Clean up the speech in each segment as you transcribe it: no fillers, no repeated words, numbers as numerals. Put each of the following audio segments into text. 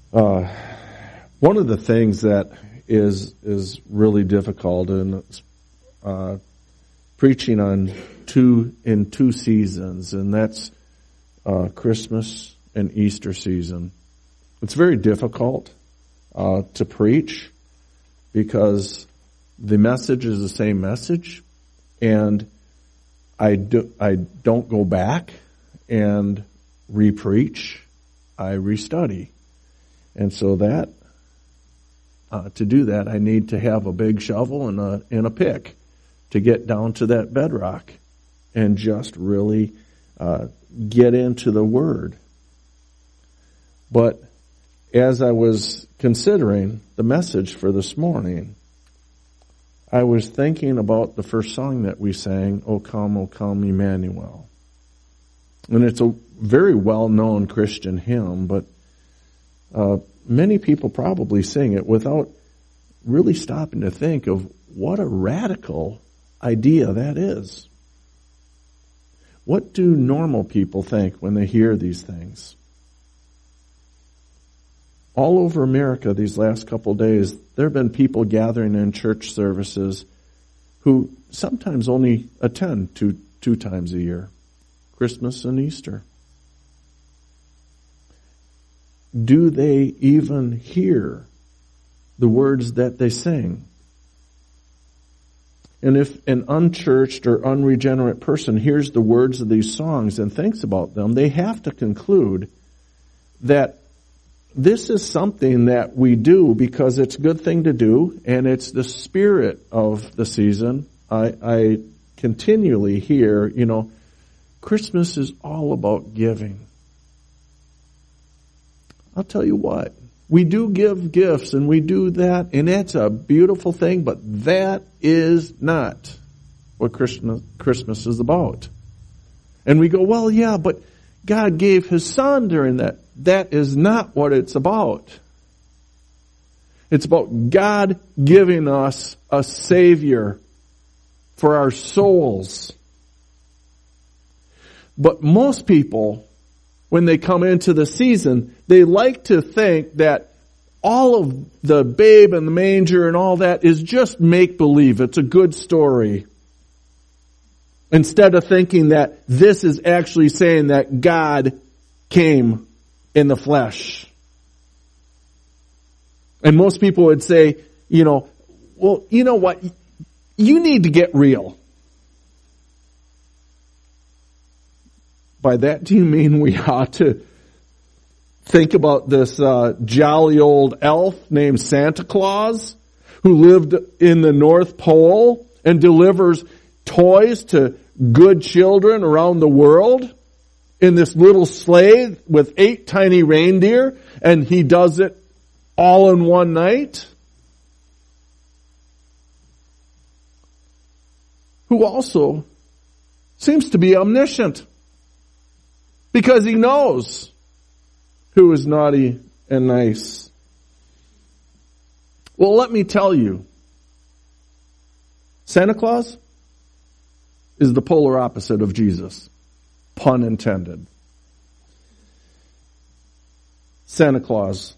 One of the things that is really difficult in preaching on two seasons, and that's Christmas and Easter season. It's very difficult to preach because the message is the same message, and I don't go back and re-preach. I restudy. And so that, to do that, I need to have a big shovel and a pick to get down to that bedrock and just really get into the Word. But as I was considering the message for this morning, I was thinking about the first song that we sang, O Come, Emmanuel. And it's a very well-known Christian hymn, but many people probably sing it without really stopping to think of what a radical idea that is. What do normal people think when they hear these things? All over America these last couple days, there have been people gathering in church services who sometimes only attend two times a year, Christmas and Easter. Do they even hear the words that they sing? And if an unchurched or unregenerate person hears the words of these songs and thinks about them, they have to conclude that this is something that we do because it's a good thing to do, and it's the spirit of the season. I continually hear, Christmas is all about giving. I'll tell you what, we do give gifts and we do that, and that's a beautiful thing, but that is not what Christmas is about. And we go, well, yeah, but God gave His Son during that. That is not what it's about. It's about God giving us a Savior for our souls. But most people, when they come into the season, they like to think that all of the babe and the manger and all that is just make-believe. It's a good story. Instead of thinking that this is actually saying that God came in the flesh. And most people would say, well, you know what? You need to get real. By that, do you mean we ought to think about this jolly old elf named Santa Claus who lived in the North Pole and delivers toys to good children around the world in this little sleigh with 8 tiny reindeer, and he does it all in one night? Who also seems to be omniscient, because he knows who is naughty and nice. Well, let me tell you, Santa Claus is the polar opposite of Jesus. Pun intended. Santa Claus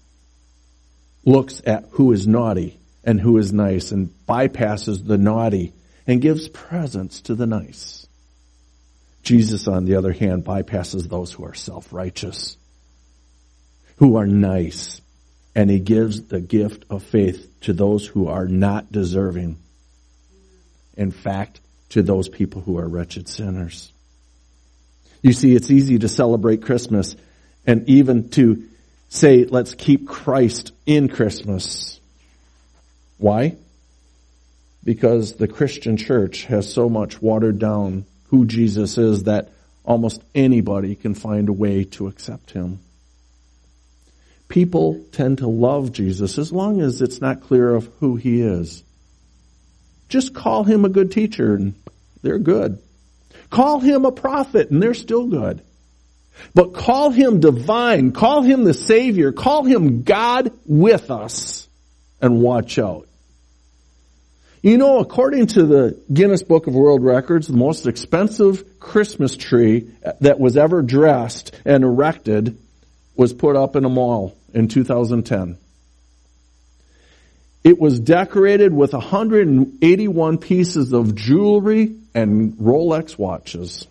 looks at who is naughty and who is nice and bypasses the naughty and gives presents to the nice. Jesus, on the other hand, bypasses those who are self-righteous, who are nice, and He gives the gift of faith to those who are not deserving. In fact, to those people who are wretched sinners. You see, it's easy to celebrate Christmas and even to say, let's keep Christ in Christmas. Why? Because the Christian church has so much watered down who Jesus is that almost anybody can find a way to accept Him. People tend to love Jesus as long as it's not clear of who He is. Just call Him a good teacher and they're good. Call Him a prophet and they're still good. But call Him divine, call Him the Savior, call Him God with us, and watch out. According to the Guinness Book of World Records, the most expensive Christmas tree that was ever dressed and erected was put up in a mall in 2010. It was decorated with 181 pieces of jewelry and Rolex watches.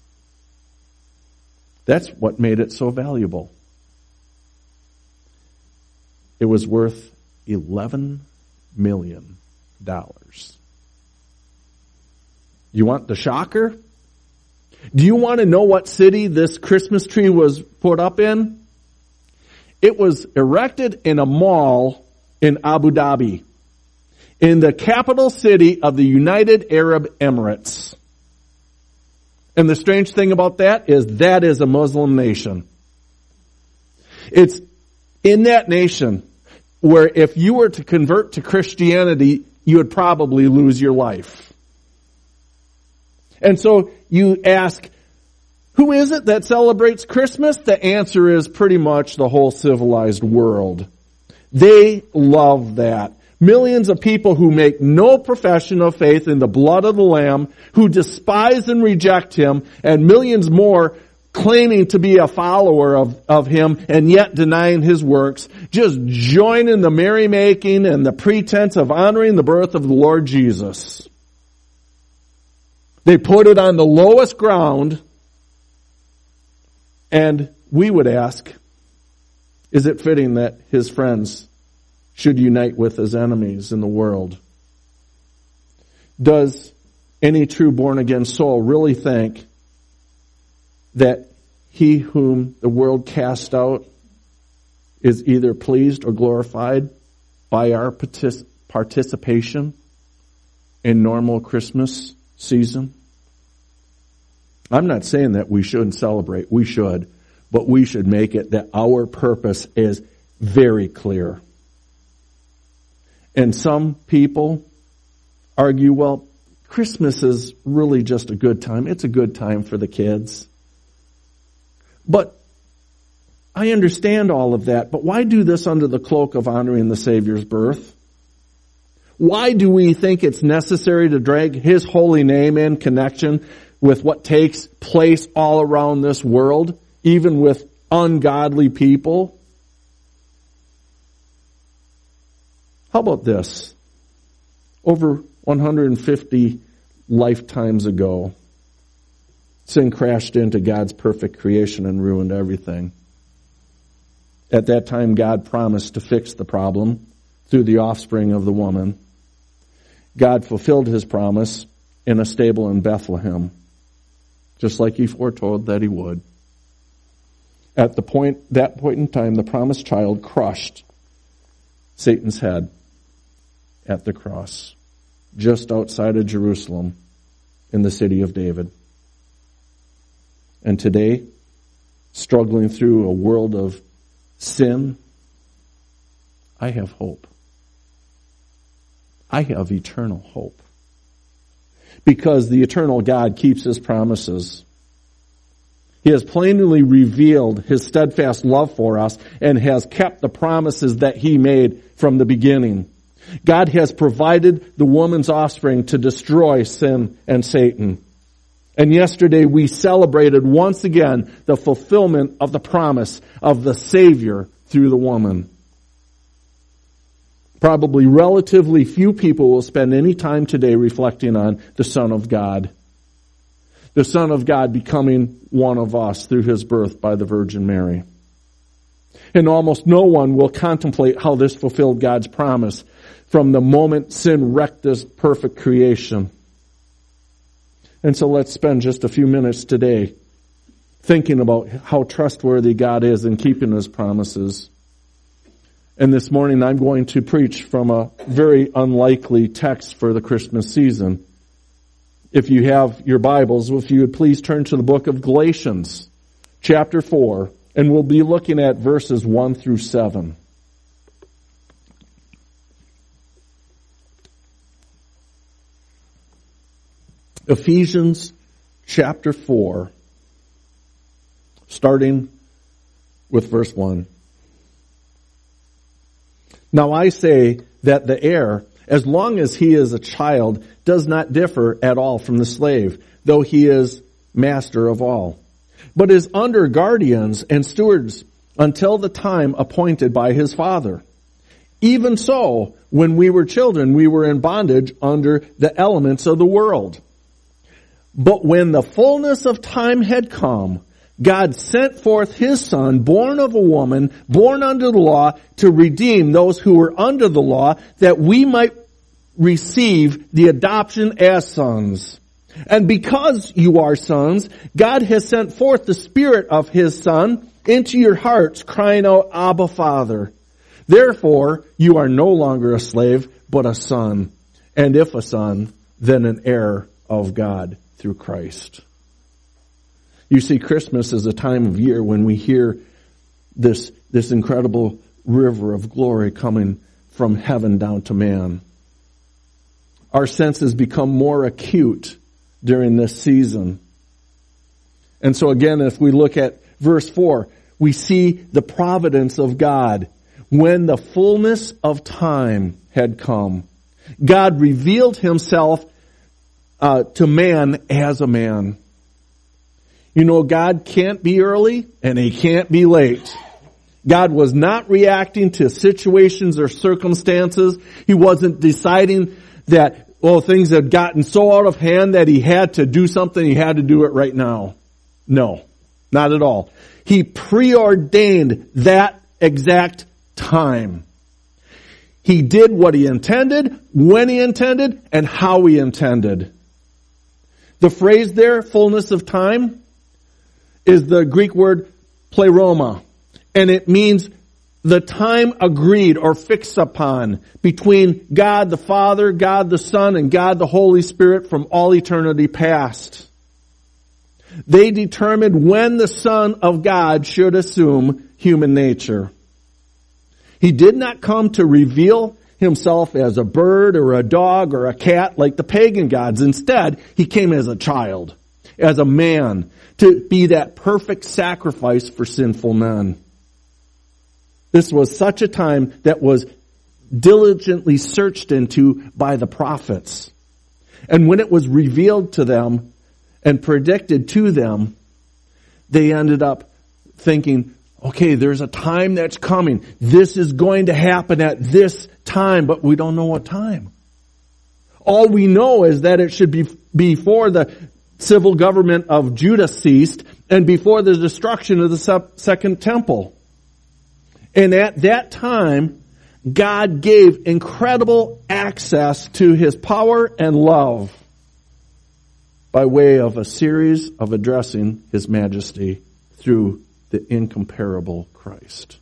That's what made it so valuable. It was worth $11 million. You want the shocker? Do you want to know what city this Christmas tree was put up in? It was erected in a mall in Abu Dhabi, in the capital city of the United Arab Emirates. And the strange thing about that is a Muslim nation. It's in that nation where if you were to convert to Christianity, you would probably lose your life. And so you ask, who is it that celebrates Christmas? The answer is pretty much the whole civilized world. They love that. Millions of people who make no profession of faith in the blood of the Lamb, who despise and reject Him, and millions more claiming to be a follower of Him and yet denying His works, just join in the merrymaking and the pretense of honoring the birth of the Lord Jesus. They put it on the lowest ground, and we would ask, is it fitting that His friends should unite with His enemies in the world? Does any true born-again soul really think that He whom the world cast out is either pleased or glorified by our participation in normal Christmas season? I'm not saying that we shouldn't celebrate. We should. But we should make it that our purpose is very clear. And some people argue, well, Christmas is really just a good time. It's a good time for the kids. But I understand all of that. But why do this under the cloak of honoring the Savior's birth? Why do we think it's necessary to drag His holy name in connection with what takes place all around this world, even with ungodly people? How about this? Over 150 lifetimes ago, sin crashed into God's perfect creation and ruined everything. At that time, God promised to fix the problem through the offspring of the woman. God fulfilled His promise in a stable in Bethlehem, just like He foretold that He would. At that point in time, the promised child crushed Satan's head at the cross, just outside of Jerusalem, in the city of David. And today, struggling through a world of sin, I have hope. I have eternal hope. Because the eternal God keeps His promises. He has plainly revealed His steadfast love for us and has kept the promises that He made from the beginning. God has provided the woman's offspring to destroy sin and Satan. And yesterday we celebrated once again the fulfillment of the promise of the Savior through the woman. Probably relatively few people will spend any time today reflecting on the Son of God. The Son of God becoming one of us through His birth by the Virgin Mary. And almost no one will contemplate how this fulfilled God's promise from the moment sin wrecked this perfect creation. And so let's spend just a few minutes today thinking about how trustworthy God is in keeping His promises. And this morning I'm going to preach from a very unlikely text for the Christmas season. If you have your Bibles, if you would please turn to the book of Galatians, chapter 4, and we'll be looking at verses 1 through 7. Ephesians chapter 4, starting with verse 1. Now I say that the heir, as long as he is a child, does not differ at all from the slave, though he is master of all, but is under guardians and stewards until the time appointed by his Father. Even so, when we were children, we were in bondage under the elements of the world. But when the fullness of time had come, God sent forth his Son, born of a woman, born under the law, to redeem those who were under the law, that we might receive the adoption as sons. And because you are sons, God has sent forth the Spirit of his Son into your hearts, crying out, Abba, Father. Therefore, you are no longer a slave, but a son. And if a son, then an heir of God through Christ. You see, Christmas is a time of year when we hear this incredible river of glory coming from heaven down to man. Our senses become more acute during this season. And so again, if we look at verse 4, we see the providence of God. When the fullness of time had come, God revealed himself to man as a man. You know, God can't be early and he can't be late. God was not reacting to situations or circumstances. He wasn't deciding that, things had gotten so out of hand that he had to do something, he had to do it right now. No, not at all. He preordained that exact time. He did what he intended, when he intended, and how he intended. The phrase there, fullness of time, is the Greek word pleroma, and it means the time agreed or fixed upon between God the Father, God the Son, and God the Holy Spirit from all eternity past. They determined when the Son of God should assume human nature. He did not come to reveal himself as a bird or a dog or a cat like the pagan gods. Instead, he came as a child, as a man, to be that perfect sacrifice for sinful men. This was such a time that was diligently searched into by the prophets. And when it was revealed to them and predicted to them, they ended up thinking, okay, there's a time that's coming. This is going to happen at this time, but we don't know what time. All we know is that it should be before the civil government of Judah ceased and before the destruction of the second temple. And at that time, God gave incredible access to his power and love by way of a series of addressing his majesty through the incomparable Christ.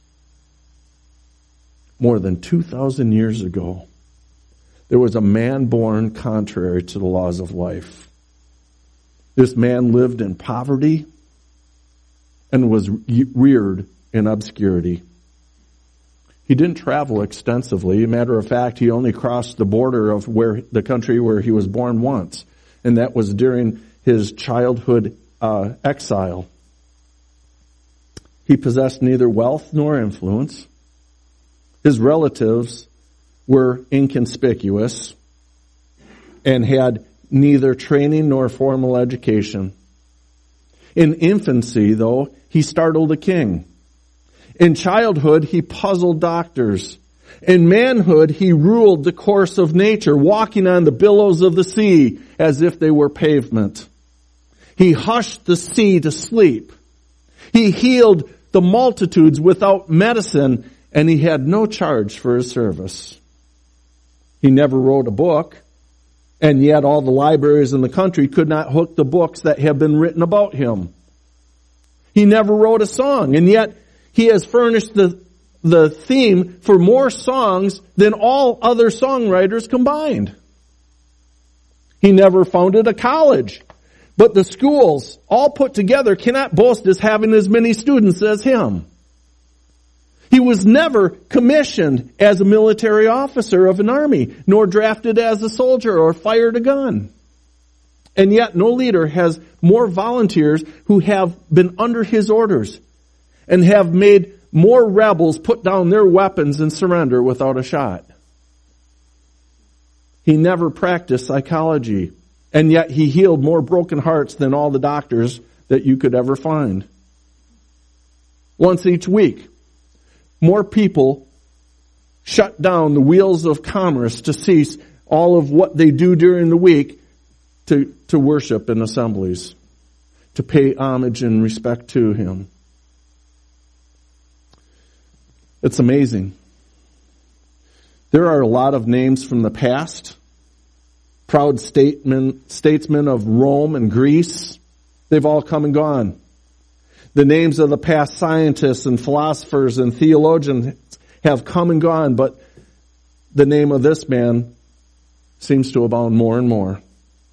More than 2,000 years ago, there was a man born contrary to the laws of life. This man lived in poverty and was reared in obscurity. He didn't travel extensively. Matter of fact, he only crossed the border of the country where he was born once, and that was during his childhood exile. He possessed neither wealth nor influence. His relatives were inconspicuous and had neither training nor formal education. In infancy, though, he startled a king. In childhood, he puzzled doctors. In manhood, he ruled the course of nature, walking on the billows of the sea as if they were pavement. He hushed the sea to sleep. He healed the multitudes without medicine, and he had no charge for his service. He never wrote a book, and yet all the libraries in the country could not hook the books that have been written about him. He never wrote a song, and yet he has furnished the theme for more songs than all other songwriters combined. He never founded a college, but the schools, all put together, cannot boast as having as many students as him. He was never commissioned as a military officer of an army, nor drafted as a soldier or fired a gun. And yet no leader has more volunteers who have been under his orders and have made more rebels put down their weapons and surrender without a shot. He never practiced psychology, and yet he healed more broken hearts than all the doctors that you could ever find. once each week. More people shut down the wheels of commerce to cease all of what they do during the week to worship in assemblies, to pay homage and respect to Him. It's amazing. There are a lot of names from the past. Proud statesmen of Rome and Greece. They've all come and gone. The names of the past scientists and philosophers and theologians have come and gone, but the name of this man seems to abound more and more.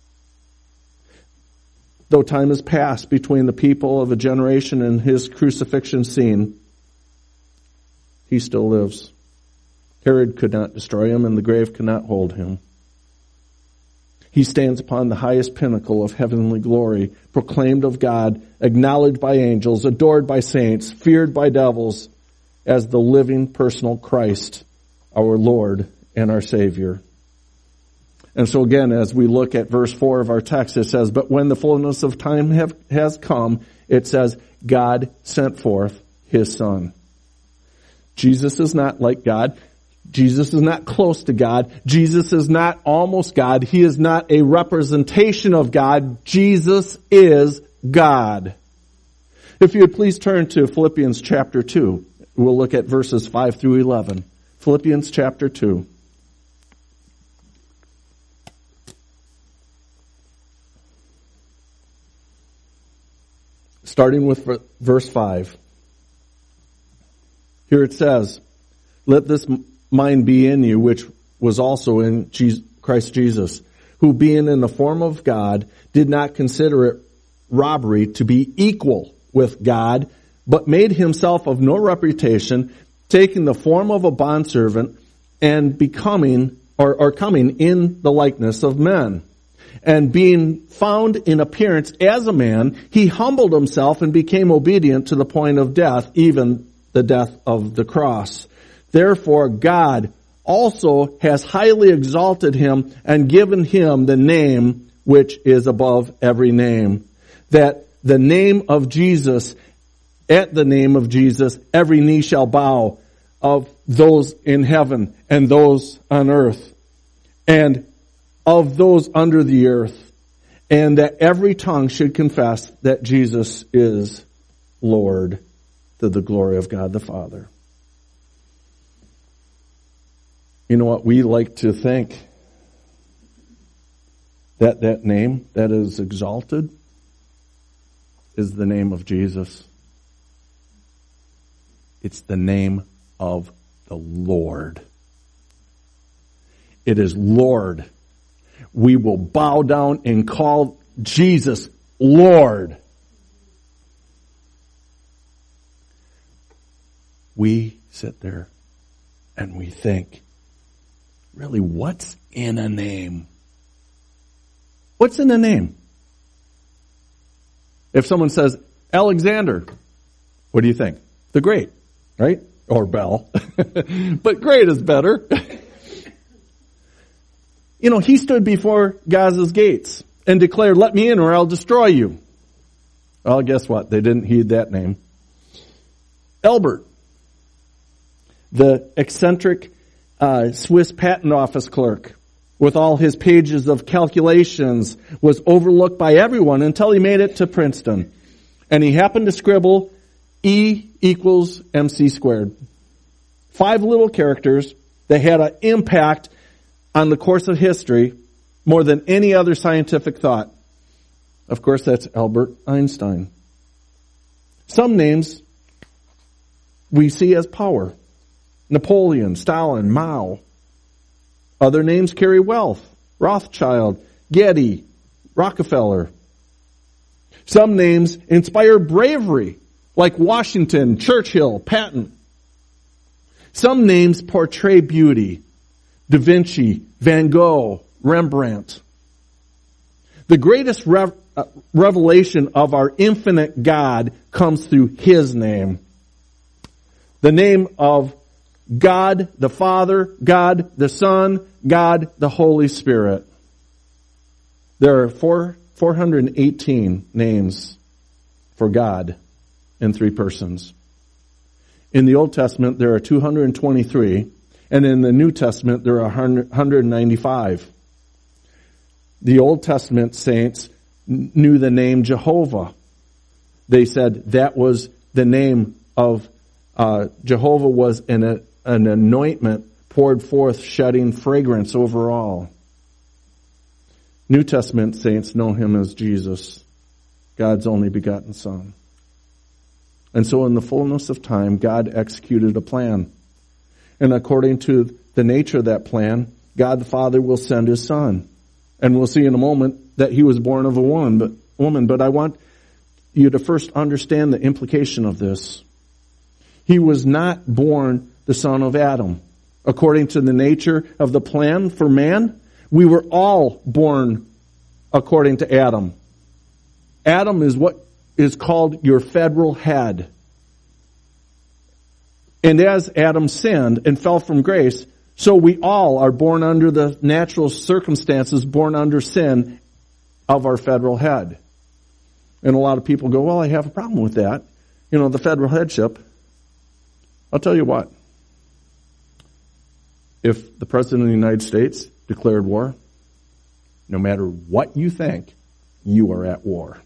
Though time has passed between the people of a generation and his crucifixion scene, he still lives. Herod could not destroy him, and the grave could not hold him. He stands upon the highest pinnacle of heavenly glory, proclaimed of God, acknowledged by angels, adored by saints, feared by devils, as the living personal Christ, our Lord and our Savior. And so again, as we look at verse 4 of our text, it says, but when the fullness of time has come, it says, God sent forth His Son. Jesus is not like God. Jesus is not close to God. Jesus is not almost God. He is not a representation of God. Jesus is God. If you would please turn to Philippians chapter 2. We'll look at verses 5 through 11. Philippians chapter 2. Starting with verse 5. Here it says, let this mind be in you, which was also in Christ Jesus, who being in the form of God, did not consider it robbery to be equal with God, but made himself of no reputation, taking the form of a bondservant and becoming, or coming in the likeness of men. And being found in appearance as a man, he humbled himself and became obedient to the point of death, even the death of the cross. Therefore, God also has highly exalted him and given him the name which is above every name, that the name of Jesus, at the name of Jesus, every knee shall bow, of those in heaven and those on earth, and of those under the earth, and that every tongue should confess that Jesus is Lord, to the glory of God the Father. You know what? We like to think that that name that is exalted is the name of Jesus. It's the name of the Lord. It is Lord. We will bow down and call Jesus Lord. We sit there and we think, really, what's in a name? What's in a name? If someone says, Alexander, what do you think? The Great, right? Or Bell. But great is better. You know, he stood before Gaza's gates and declared, let me in or I'll destroy you. Well, guess what? They didn't heed that name. Albert, the eccentric Swiss patent office clerk, with all his pages of calculations, was overlooked by everyone until he made it to Princeton. And he happened to scribble E equals MC squared. 5 little characters that had an impact on the course of history more than any other scientific thought. Of course, that's Albert Einstein. Some names we see as power. Napoleon, Stalin, Mao. Other names carry wealth. Rothschild, Getty, Rockefeller. Some names inspire bravery, like Washington, Churchill, Patton. Some names portray beauty. Da Vinci, Van Gogh, Rembrandt. The greatest revelation of our infinite God comes through His name. The name of God the Father, God the Son, God the Holy Spirit. There are 418 names for God in 3 persons. In the Old Testament, there are 223, and in the New Testament, there are 195. The Old Testament saints knew the name Jehovah. They said that was the name of Jehovah was an anointment poured forth, shedding fragrance over all. New Testament saints know him as Jesus, God's only begotten Son. And so in the fullness of time, God executed a plan. And according to the nature of that plan, God the Father will send his Son. And we'll see in a moment that he was born of a woman. But I want you to first understand the implication of this. He was not born the son of Adam. According to the nature of the plan for man, we were all born according to Adam. Adam is what is called your federal head. And as Adam sinned and fell from grace, so we all are born under the natural circumstances, born under sin of our federal head. And a lot of people go, well, I have a problem with that. The federal headship. I'll tell you what. If the President of the United States declared war, no matter what you think, you are at war.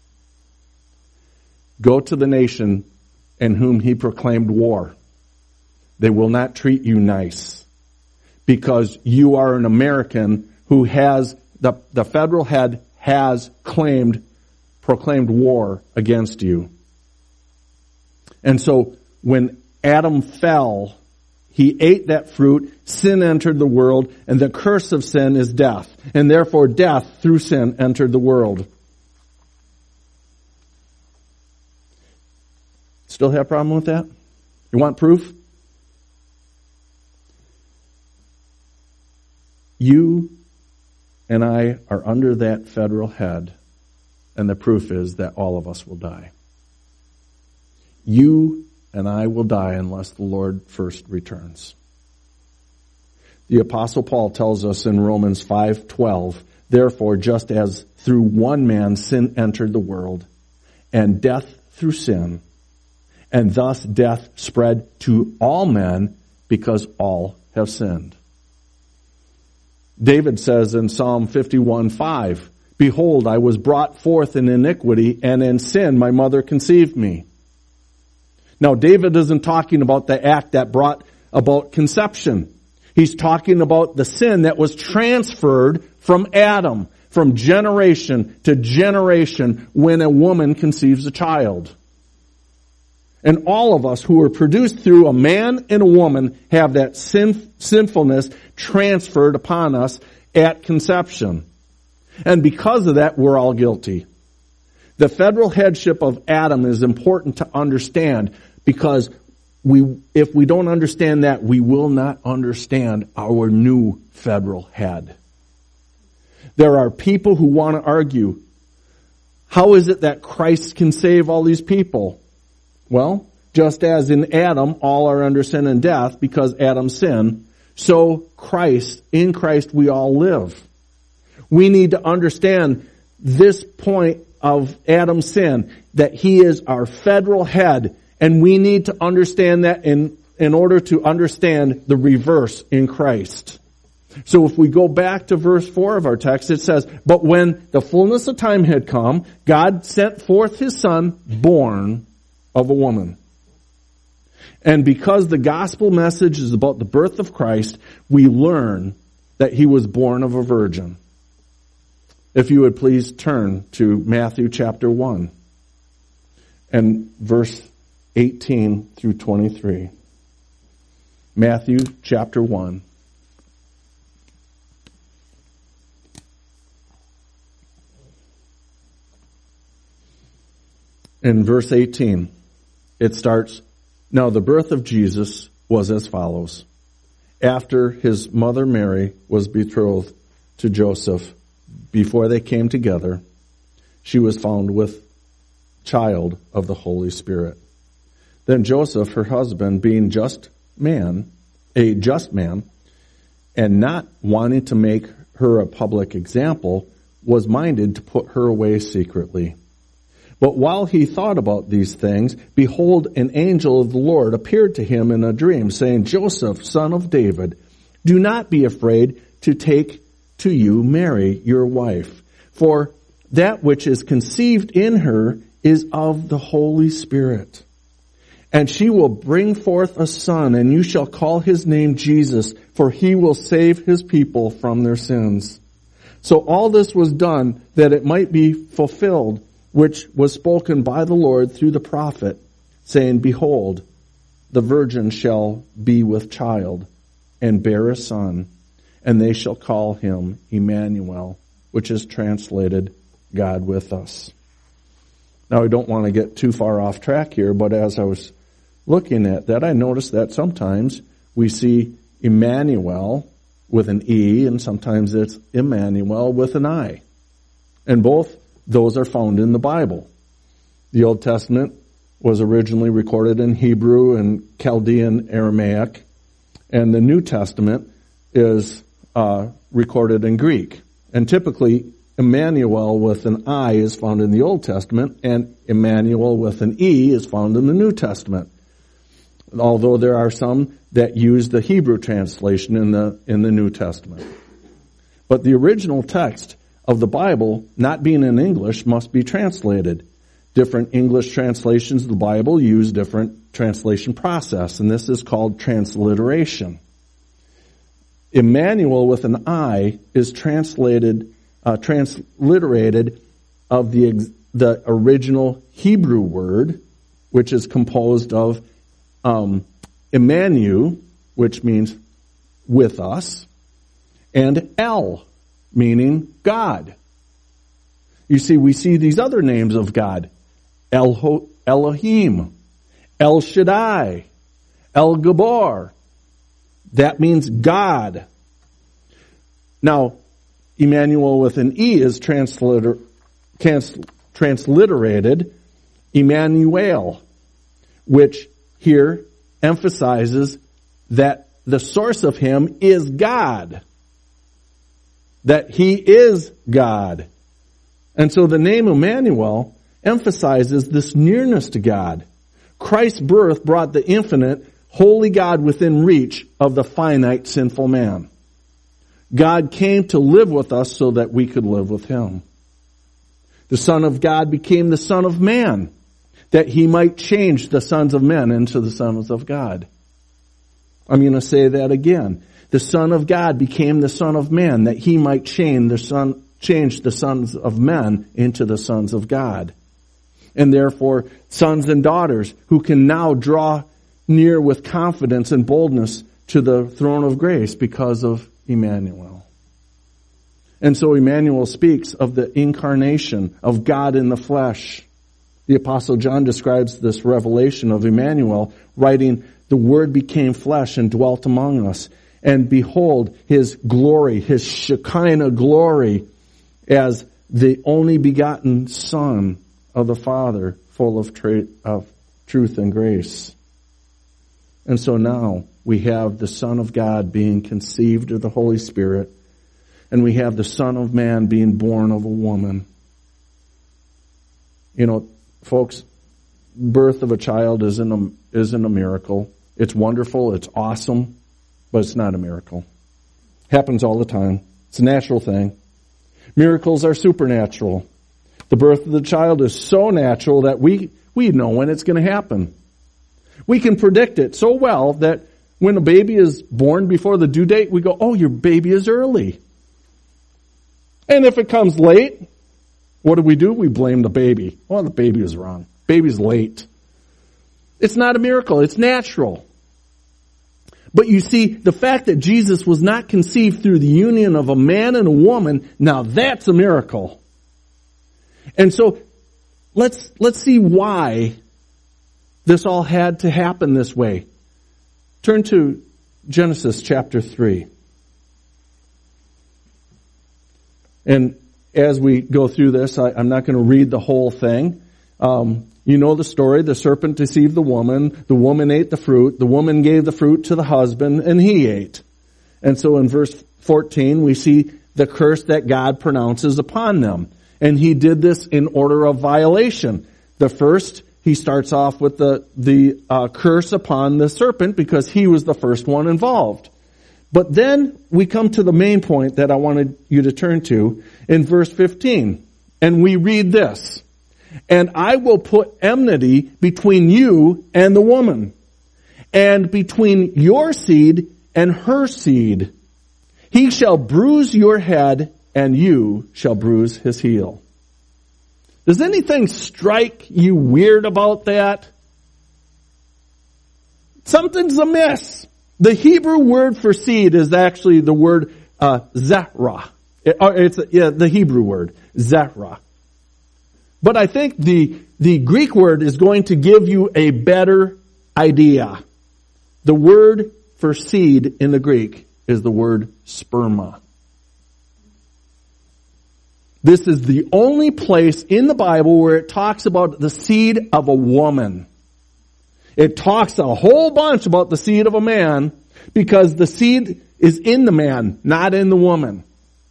Go to the nation in whom he proclaimed war. They will not treat you nice because you are an American who has, the federal head has proclaimed war against you. And so when Adam fell, he ate that fruit, sin entered the world, and the curse of sin is death. And therefore death through sin entered the world. Still have a problem with that? You want proof? You and I are under that federal head, and the proof is that all of us will die. You and I will die unless the Lord first returns. The Apostle Paul tells us in Romans 5:12, therefore, just as through one man sin entered the world, and death through sin, and thus death spread to all men because all have sinned. David says in Psalm 51:5, behold, I was brought forth in iniquity, and in sin my mother conceived me. Now, David isn't talking about the act that brought about conception. He's talking about the sin that was transferred from Adam, from generation to generation when a woman conceives a child. And all of us who are produced through a man and a woman have that sinfulness transferred upon us at conception. And because of that, we're all guilty. The federal headship of Adam is important to understand because if we don't understand that, we will not understand our new federal head. There are people who want to argue, how is it that Christ can save all these people? Well, just as in Adam, all are under sin and death because Adam sinned, so in Christ we all live. We need to understand this point of Adam's sin, that he is our federal head, and we need to understand that in order to understand the reverse in Christ. So if we go back to verse 4 of our text, it says, but when the fullness of time had come, God sent forth his Son, born of a woman. And because the gospel message is about the birth of Christ, we learn that he was born of a virgin. If you would please turn to Matthew chapter 1 and verse 18 through 23. Matthew chapter 1. In verse 18, it starts, now the birth of Jesus was as follows. After his mother Mary was betrothed to Joseph, before they came together, she was found with child of the Holy Spirit. Then Joseph, her husband, being a just man, and not wanting to make her a public example, was minded to put her away secretly. But while he thought about these things, behold, an angel of the Lord appeared to him in a dream, saying, Joseph, son of David, do not be afraid to take to you Mary, your wife, for that which is conceived in her is of the Holy Spirit. And she will bring forth a son, and you shall call his name Jesus, for he will save his people from their sins. So all this was done that it might be fulfilled, which was spoken by the Lord through the prophet, saying, Behold, the virgin shall be with child, and bear a son, and they shall call him Emmanuel, which is translated, God with us. Now, I don't want to get too far off track here, but as I was looking at that, I noticed that sometimes we see Emmanuel with an E, and sometimes it's Emmanuel with an I. And both those are found in the Bible. The Old Testament was originally recorded in Hebrew and Chaldean Aramaic, and the New Testament is recorded in Greek. And typically, Emmanuel with an I is found in the Old Testament, and Emmanuel with an E is found in the New Testament. Although there are some that use the Hebrew translation in the New Testament. But the original text of the Bible, not being in English, must be translated. Different English translations of the Bible use different translation process, and this is called transliteration. Emmanuel with an I is transliterated of the original Hebrew word, which is composed of Emmanuel, which means with us, and El, meaning God. You see, we see these other names of God. Elohim, El Shaddai, El Gabor. That means God. Now, Emmanuel with an E is transliterated Emmanuel, which here emphasizes that the source of him is God. That he is God. And so the name Emmanuel emphasizes this nearness to God. Christ's birth brought the infinite, holy God within reach of the finite, sinful man. God came to live with us so that we could live with him. The Son of God became the Son of Man, that he might change the sons of men into the sons of God. I'm going to say that again. The Son of God became the Son of Man, that he might change the sons of men into the sons of God. And therefore, sons and daughters who can now draw near with confidence and boldness to the throne of grace because of Emmanuel. And so Emmanuel speaks of the incarnation of God in the flesh. The Apostle John describes this revelation of Emmanuel, writing, "The Word became flesh and dwelt among us. And behold, his glory, his Shekinah glory, as the only begotten Son of the Father, full of truth and grace." And so now we have the Son of God being conceived of the Holy Spirit, and we have the Son of Man being born of a woman. You know, folks, birth of a child isn't a miracle. It's wonderful, it's awesome, but it's not a miracle. Happens all the time. It's a natural thing. Miracles are supernatural. The birth of the child is so natural that we know when it's going to happen. We can predict it so well that when a baby is born before the due date, we go, "Oh, your baby is early." And if it comes late, what do? We blame the baby. "Oh, the baby was wrong. Baby's late." It's not a miracle. It's natural. But you see, the fact that Jesus was not conceived through the union of a man and a woman, now that's a miracle. And so, let's see why this all had to happen this way. Turn to Genesis chapter 3. And as we go through this, I'm not going to read the whole thing. You know the story. The serpent deceived the woman ate the fruit, the woman gave the fruit to the husband, and he ate. And so in verse 14, we see the curse that God pronounces upon them. And he did this in order of violation. The first, he starts off with the curse upon the serpent because he was the first one involved. But then we come to the main point that I wanted you to turn to in verse 15. And we read this. And I will put enmity between you and the woman, and between your seed and her seed. He shall bruise your head, and you shall bruise his heel. Does anything strike you weird about that? Something's amiss. The Hebrew word for seed is actually the word zerah. It's the Hebrew word, zerah. But I think the Greek word is going to give you a better idea. The word for seed in the Greek is the word sperma. This is the only place in the Bible where it talks about the seed of a woman. It talks a whole bunch about the seed of a man because the seed is in the man, not in the woman.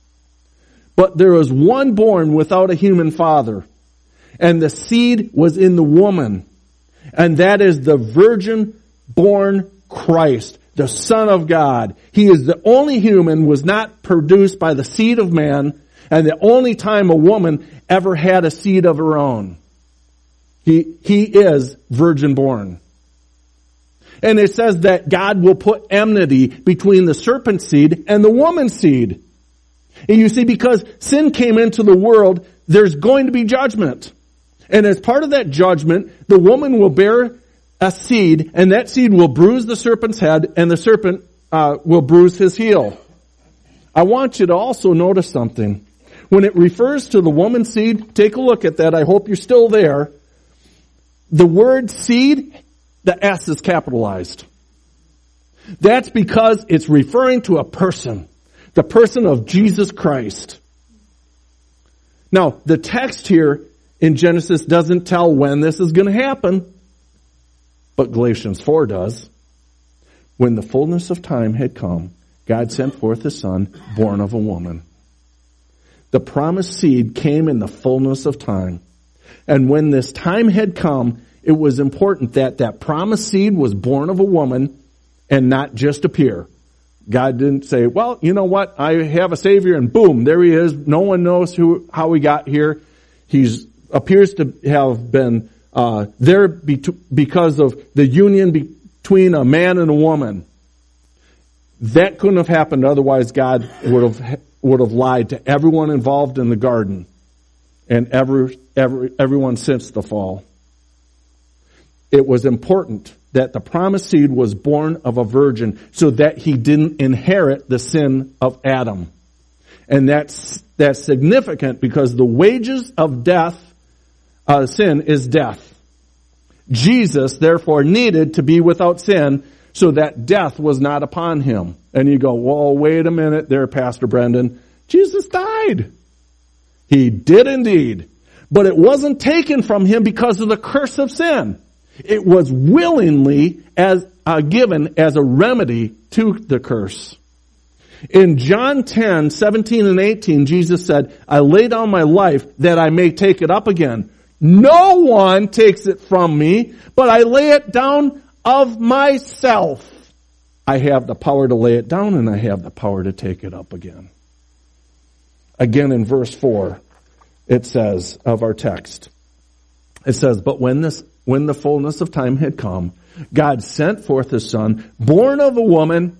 But there was one born without a human father, and the seed was in the woman, and that is the virgin-born Christ, the Son of God. He is the only human, was not produced by the seed of man, and the only time a woman ever had a seed of her own. He is virgin-born. And it says that God will put enmity between the serpent's seed and the woman's seed. And you see, because sin came into the world, there's going to be judgment. And as part of that judgment, the woman will bear a seed, and that seed will bruise the serpent's head, and the serpent will bruise his heel. I want you to also notice something. When it refers to the woman's seed, take a look at that. I hope you're still there. The word seed, the S is capitalized. That's because it's referring to a person, the person of Jesus Christ. Now, the text here in Genesis doesn't tell when this is going to happen, but Galatians 4 does. When the fullness of time had come, God sent forth his Son, born of a woman. The promised seed came in the fullness of time. And when this time had come, it was important that that promised seed was born of a woman and not just appear. God didn't say, well, you know what? I have a Savior, and boom, there he is. No one knows how he got here. He appears to have been there because of the union between a man and a woman. That couldn't have happened. Otherwise, God would have lied to everyone involved in the garden and everyone since the fall. It was important that the promised seed was born of a virgin so that he didn't inherit the sin of Adam. And that's significant because the wages of sin is death. Jesus, therefore, needed to be without sin so that death was not upon him. And you go, well, wait a minute there, Pastor Brendan. Jesus died. He did indeed. But it wasn't taken from him because of the curse of sin. It was willingly given as a remedy to the curse. In John 10:17 and 18, Jesus said, I lay down my life that I may take it up again. No one takes it from me, but I lay it down of myself. I have the power to lay it down, and I have the power to take it up again. Again in verse 4, it says of our text, it says, but when the fullness of time had come, God sent forth his Son, born of a woman,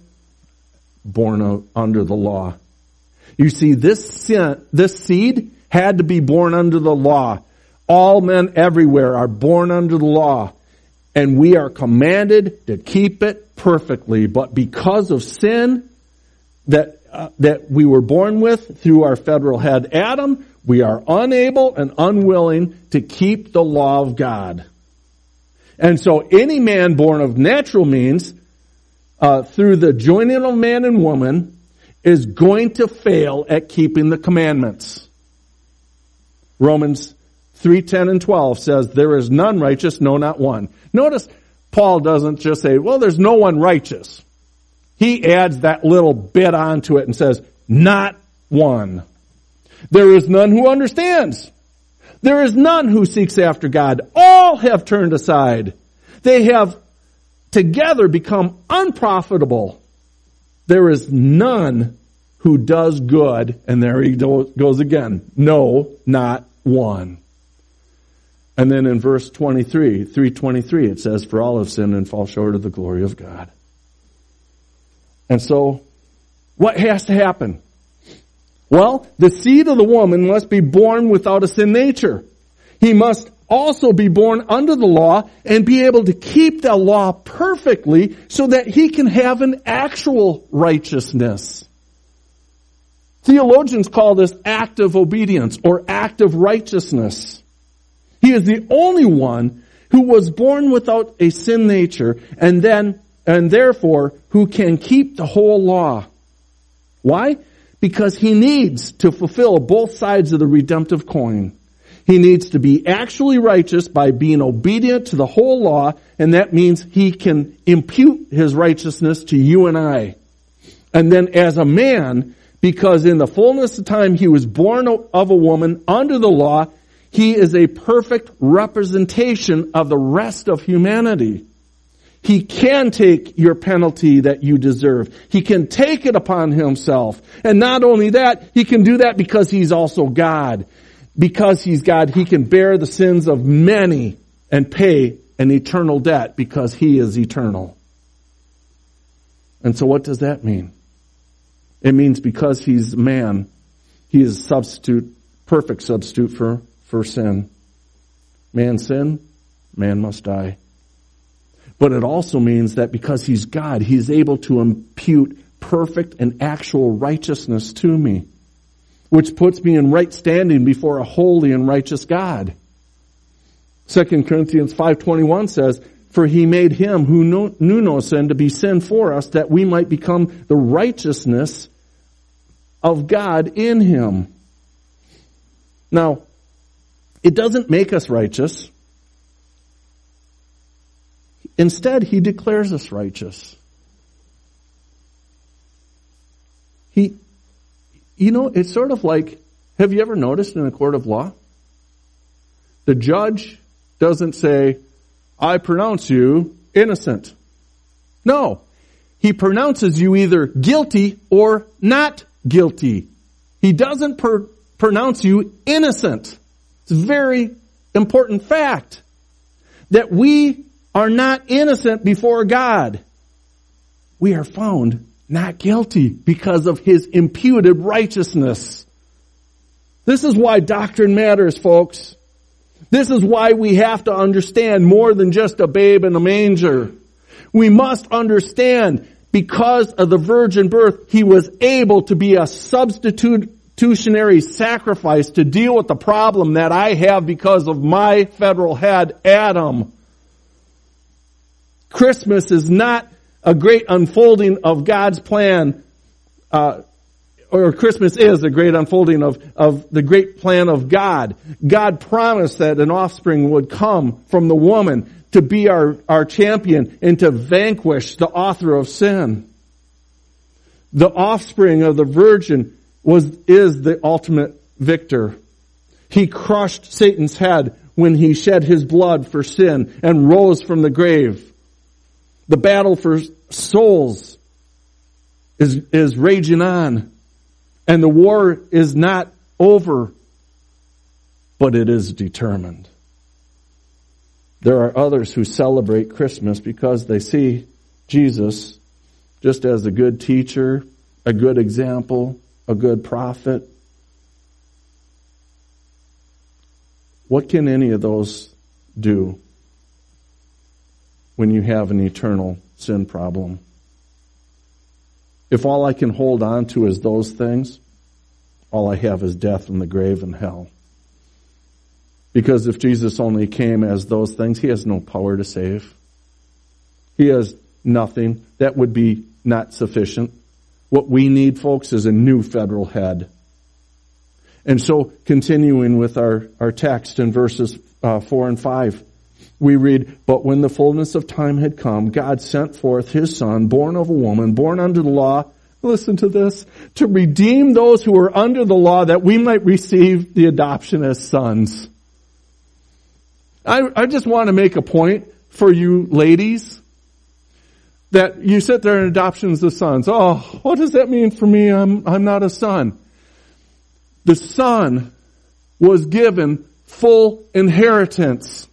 born under the law. You see, this seed had to be born under the law. All men everywhere are born under the law, and we are commanded to keep it perfectly. But because of sin that we were born with through our federal head Adam, we are unable and unwilling to keep the law of God. And so any man born of natural means, through the joining of man and woman, is going to fail at keeping the commandments. Romans 3:10 and 12 says, there is none righteous, no, not one. Notice Paul doesn't just say, well, there's no one righteous. He adds that little bit onto it and says, not one. There is none who understands. There is none who seeks after God. All have turned aside. They have together become unprofitable. There is none who does good. And there he goes again. No, not one. And then in verse 3:23, it says, for all have sinned and fall short of the glory of God. And so, what has to happen? Well, the seed of the woman must be born without a sin nature. He must also be born under the law and be able to keep the law perfectly so that he can have an actual righteousness. Theologians call this active obedience or active righteousness. He is the only one who was born without a sin nature and therefore who can keep the whole law. Why? Because he needs to fulfill both sides of the redemptive coin. He needs to be actually righteous by being obedient to the whole law, and that means he can impute his righteousness to you and I. And then as a man, because in the fullness of time he was born of a woman under the law, he is a perfect representation of the rest of humanity. He can take your penalty that you deserve. He can take it upon himself. And not only that, he can do that because he's also God. Because he's God, he can bear the sins of many and pay an eternal debt because he is eternal. And so what does that mean? It means because he's man, he is perfect substitute for sin. Man sinned, man must die. But it also means that because he's God, he's able to impute perfect and actual righteousness to me, which puts me in right standing before a holy and righteous God. 2 Corinthians 5:21 says, for he made him who knew no sin to be sin for us, that we might become the righteousness of God in him. Now, it doesn't make us righteous. Instead, he declares us righteous. It's sort of like, have you ever noticed in a court of law? The judge doesn't say, I pronounce you innocent. No. He pronounces you either guilty or not guilty. He doesn't pronounce you innocent. It's a very important fact that we are not innocent before God. We are found not guilty because of his imputed righteousness. This is why doctrine matters, folks. This is why we have to understand more than just a babe in a manger. We must understand because of the virgin birth, he was able to be a substitutionary sacrifice to deal with the problem that I have because of my federal head, Adam. Christmas is not a great unfolding of God's plan, or Christmas is a great unfolding of the great plan of God. God promised that an offspring would come from the woman to be our champion and to vanquish the author of sin. The offspring of the virgin is the ultimate victor. He crushed Satan's head when he shed his blood for sin and rose from the grave. The battle for souls is raging on. And the war is not over, but it is determined. There are others who celebrate Christmas because they see Jesus just as a good teacher, a good example, a good prophet. What can any of those do when you have an eternal sin problem? If all I can hold on to is those things, all I have is death and the grave and hell. Because if Jesus only came as those things, he has no power to save. He has nothing. That would be not sufficient. What we need, folks, is a new federal head. And so, continuing with our text in verses 4 and 5, we read, but when the fullness of time had come, God sent forth his Son, born of a woman, born under the law, listen to this, to redeem those who were under the law, that we might receive the adoption as sons. I just want to make a point for you ladies that you sit there in adoptions of sons. Oh, what does that mean for me? I'm not a son. The son was given full inheritance.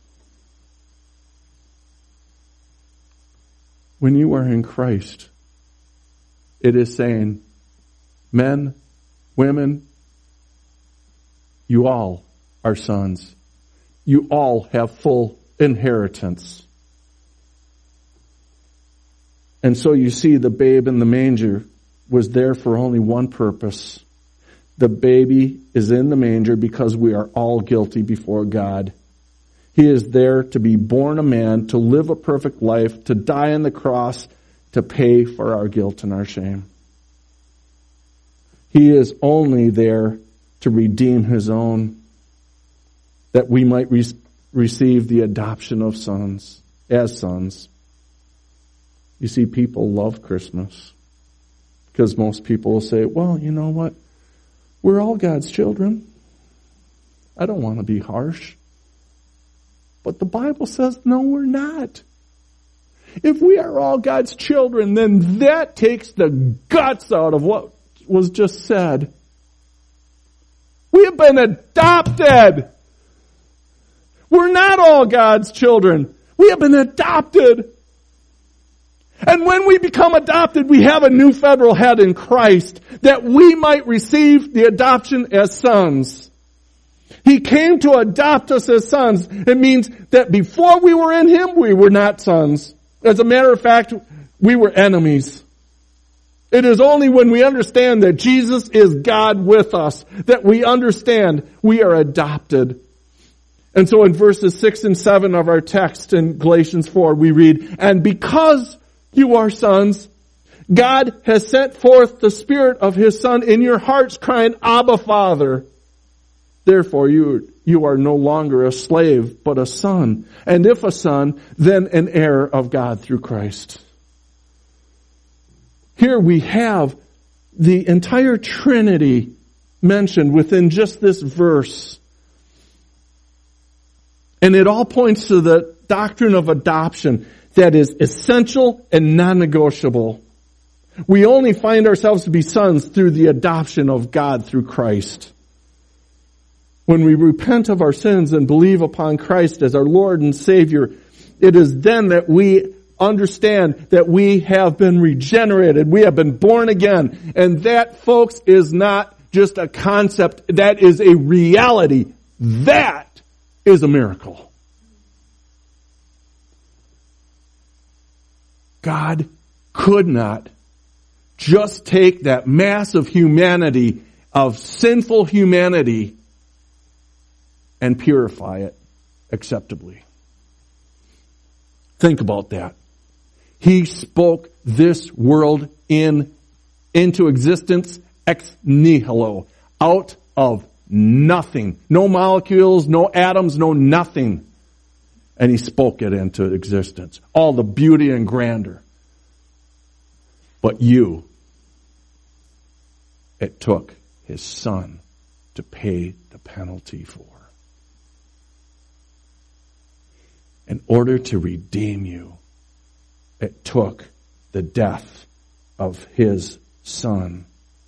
When you are in Christ, it is saying, men, women, you all are sons. You all have full inheritance. And so you see the babe in the manger was there for only one purpose. The baby is in the manger because we are all guilty before God. He is there to be born a man, to live a perfect life, to die on the cross, to pay for our guilt and our shame. He is only there to redeem his own, that we might receive the adoption of sons, as sons. You see, people love Christmas because most people will say, well, you know what? We're all God's children. I don't want to be harsh. But the Bible says, no, we're not. If we are all God's children, then that takes the guts out of what was just said. We have been adopted. We're not all God's children. We have been adopted. And when we become adopted, we have a new federal head in Christ, that we might receive the adoption as sons. He came to adopt us as sons. It means that before we were in Him, we were not sons. As a matter of fact, we were enemies. It is only when we understand that Jesus is God with us that we understand we are adopted. And so in verses 6 and 7 of our text in Galatians 4, we read, and because you are sons, God has sent forth the Spirit of His Son in your hearts, crying, Abba, Father. Therefore you are no longer a slave, but a son. And if a son, then an heir of God through Christ. Here we have the entire Trinity mentioned within just this verse. And it all points to the doctrine of adoption that is essential and non-negotiable. We only find ourselves to be sons through the adoption of God through Christ. When we repent of our sins and believe upon Christ as our Lord and Savior, it is then that we understand that we have been regenerated. We have been born again. And that, folks, is not just a concept. That is a reality. That is a miracle. God could not just take that mass of humanity, of sinful humanity, and purify it acceptably. Think about that. He spoke this world into existence ex nihilo, out of nothing. No molecules, no atoms, no nothing. And He spoke it into existence. All the beauty and grandeur. But it took His Son to pay the penalty for. In order to redeem you, it took the death of His Son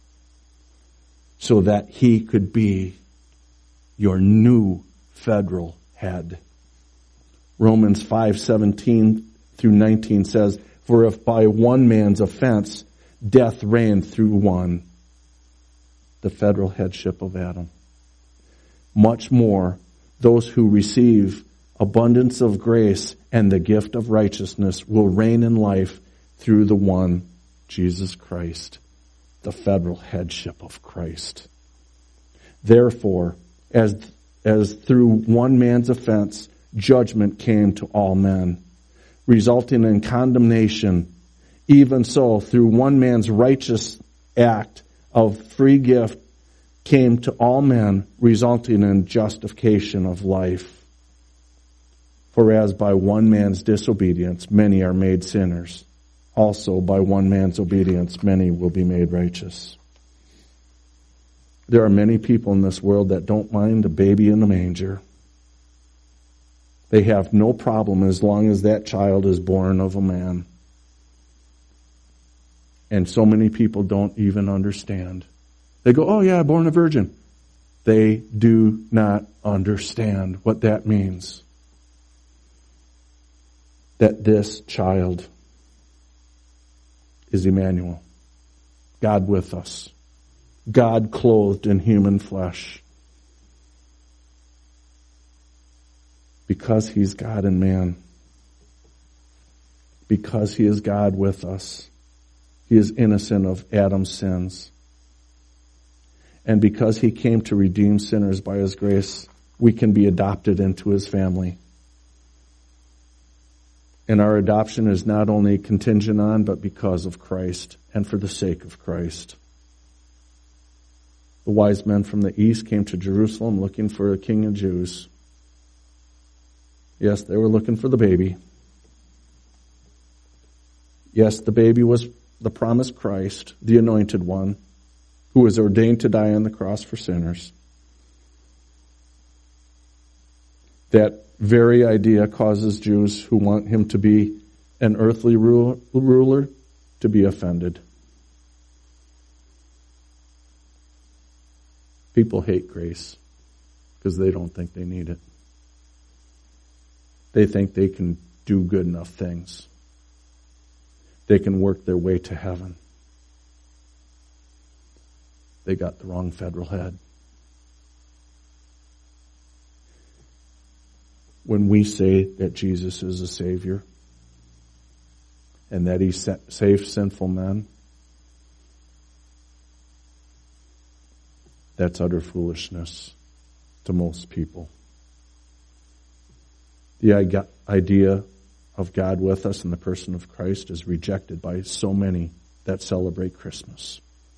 so that He could be your new federal head. Romans 5:17 through 19 says, for if by one man's offense death reigned through one, the federal headship of Adam, much more those who receive abundance of grace and the gift of righteousness will reign in life through the one, Jesus Christ, the federal headship of Christ. Therefore, as through one man's offense, judgment came to all men, resulting in condemnation, even so, through one man's righteous act of free gift came to all men, resulting in justification of life. For as by one man's disobedience many are made sinners, also by one man's obedience many will be made righteous. There are many people in this world that don't mind a baby in the manger. They have no problem as long as that child is born of a man. And so many people don't even understand. They go, oh yeah, born a virgin. They do not understand what that means. That this child is Emmanuel, God with us, God clothed in human flesh. Because he's God and man, because he is God with us, he is innocent of Adam's sins. And because he came to redeem sinners by his grace, we can be adopted into his family. And our adoption is not only contingent on, but because of Christ and for the sake of Christ. The wise men from the east came to Jerusalem looking for a king of Jews. Yes, they were looking for the baby. Yes, the baby was the promised Christ, the anointed one, who was ordained to die on the cross for sinners. That very idea causes Jews who want him to be an earthly ruler to be offended. People hate grace because they don't think they need it. They think they can do good enough things. They can work their way to heaven. They got the wrong federal head. When we say that Jesus is a Savior and that he saves sinful men, that's utter foolishness to most people. The idea of God with us in the person of Christ is rejected by so many that celebrate Christmas.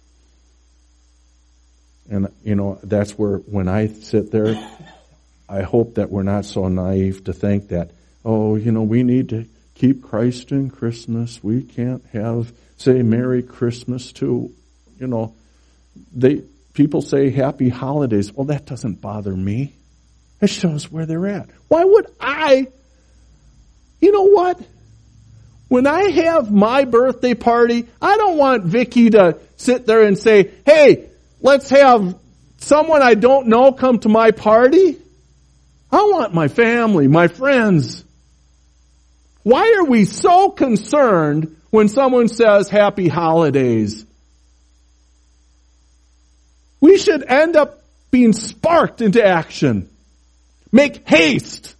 And, that's where when I sit there, I hope that we're not so naive to think that, we need to keep Christ in Christmas. We can't say Merry Christmas too. People say Happy Holidays. Well, that doesn't bother me. It shows where they're at. Why would I? You know what? When I have my birthday party, I don't want Vicky to sit there and say, hey, let's have someone I don't know come to my party. I want my family, my friends. Why are we so concerned when someone says Happy Holidays? We should end up being sparked into action. Make haste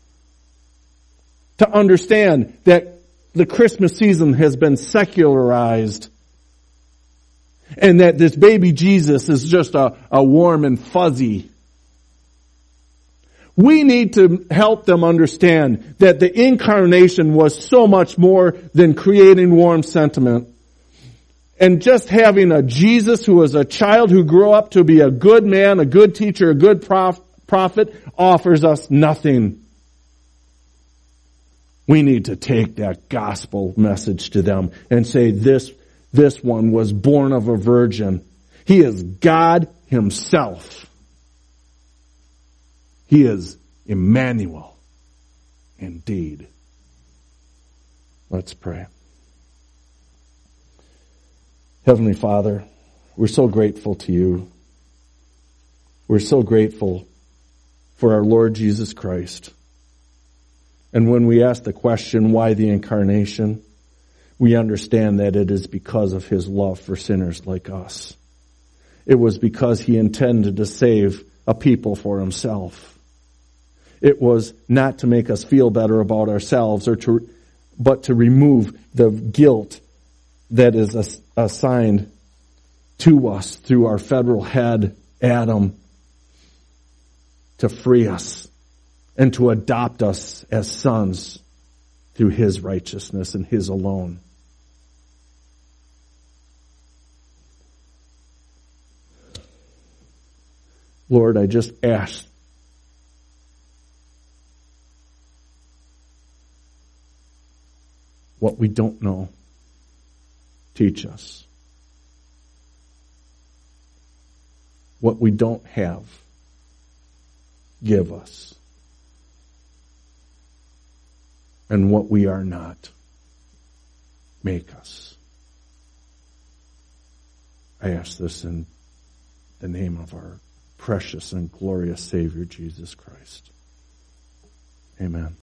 to understand that the Christmas season has been secularized and that this baby Jesus is just a warm and fuzzy. We need to help them understand that the incarnation was so much more than creating warm sentiment. And just having a Jesus who was a child who grew up to be a good man, a good teacher, a good prophet offers us nothing. We need to take that gospel message to them and say this one was born of a virgin. He is God himself. He is Emmanuel indeed. Let's pray. Heavenly Father, we're so grateful to you. We're so grateful for our Lord Jesus Christ. And when we ask the question, why the incarnation, we understand that it is because of his love for sinners like us. It was because he intended to save a people for himself. It was not to make us feel better about ourselves, but to remove the guilt that is assigned to us through our federal head, Adam, to free us and to adopt us as sons through his righteousness and his alone. Lord, I just ask what we don't know, teach us. What we don't have, give us. and what we are not. Make us. I ask this in the name of our precious and glorious Savior, Jesus Christ. Amen.